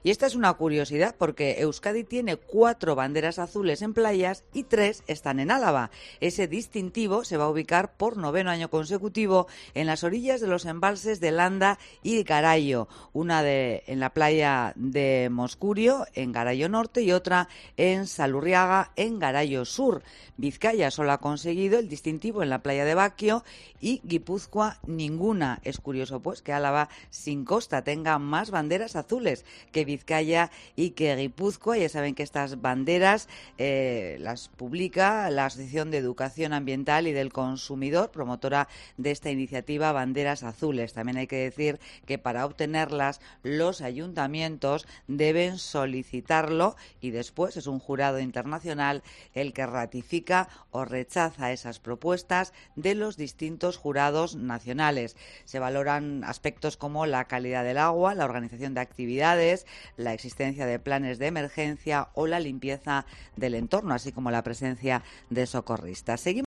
Y esta es una curiosidad porque Euskadi tiene 4 banderas azules en playas y 3 están en Álava. Ese distintivo se va a ubicar por 9º año consecutivo en las orillas de los embalses de Landa y Garayo, una en la playa de Moscurio, en Garayo Norte, y otra en Salurriaga, en Garayo Sur. Vizcaya solo ha conseguido el distintivo en la playa de Baquio y Guipúzcoa ninguna. Es curioso pues que Álava sin costa tenga más banderas azules que Vizcaya y que Guipúzcoa. Ya saben que estas banderas las publica la Asociación de Educación Ambiental y del Consumidor, promotora de esta iniciativa Banderas Azules. También hay que decir que para obtenerlas los ayuntamientos deben solicitarlo y después es un jurado internacional el que ratifica o rechaza esas propuestas de los distintos jurados nacionales. Se valoran aspectos como la calidad del agua, la organización de actividades, la existencia de planes de emergencia o la limpieza del entorno, así como la presencia de socorristas. Seguimos